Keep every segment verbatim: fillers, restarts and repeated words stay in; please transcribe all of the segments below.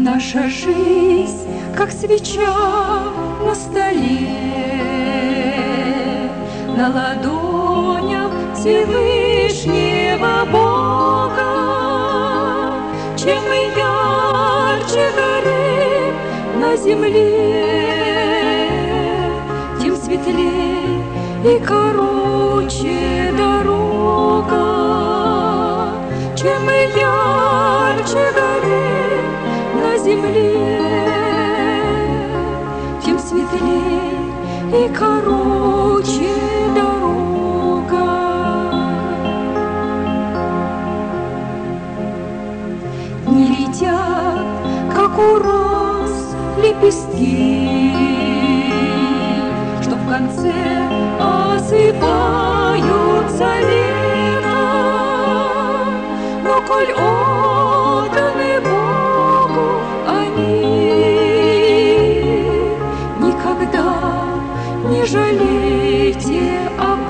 Наша жизнь, как свеча на столе, на ладонях Всевышнего Бога. Чем мы ярче горим на земле, тем светлей и короче дорога. Чем мы ярче горим на земле, тем светлей и короче дорога. Не летят, как у роз, лепестки, что в конце осыпаются летом, но коль отданы Богу они, никогда не жалейте об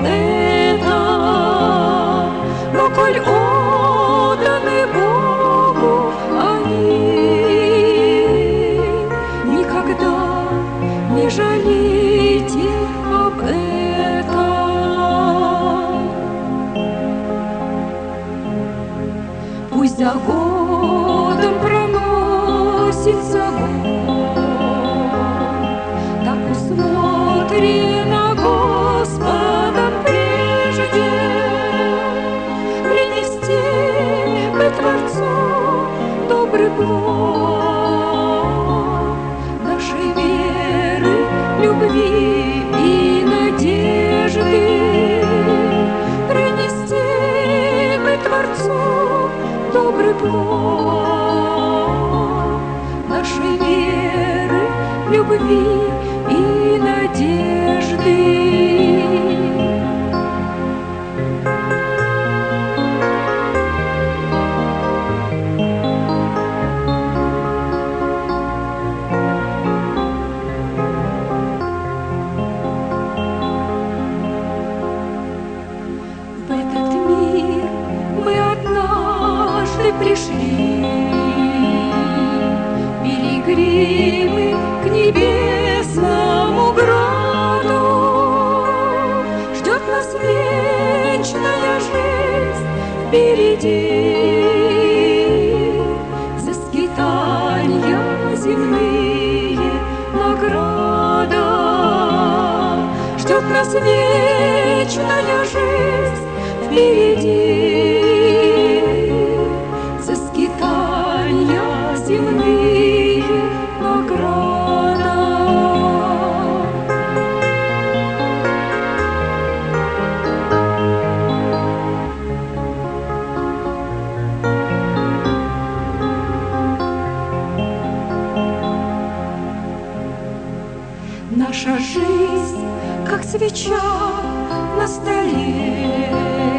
этом. Но коль отданы Богу они, никогда не жалейте об этом. Пусть за годом проносится год, так усмотрено Господом прежде, принести бы Творцу добрый плод нашей веры, любви и надежды. Принести бы Творцу добрый плод нашей веры, любви и надежды. В этот мир мы однажды пришли, пилигримы к небесному граду. Ждет нас вечная жизнь впереди, за скитанья земные награда. Ждет нас вечная жизнь впереди, за скитанья земные награда. Наша жизнь, как свеча на столе,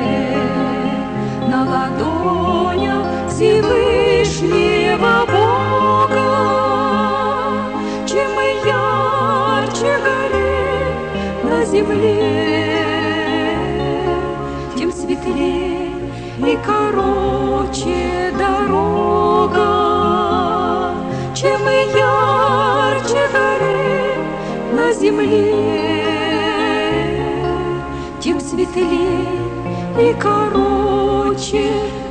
на ладонях Всевышнего Бога. Чем мы ярче горим на земле, тем светлей и короче дорога. Чем мы ярче горим на земле, тем светлей и короче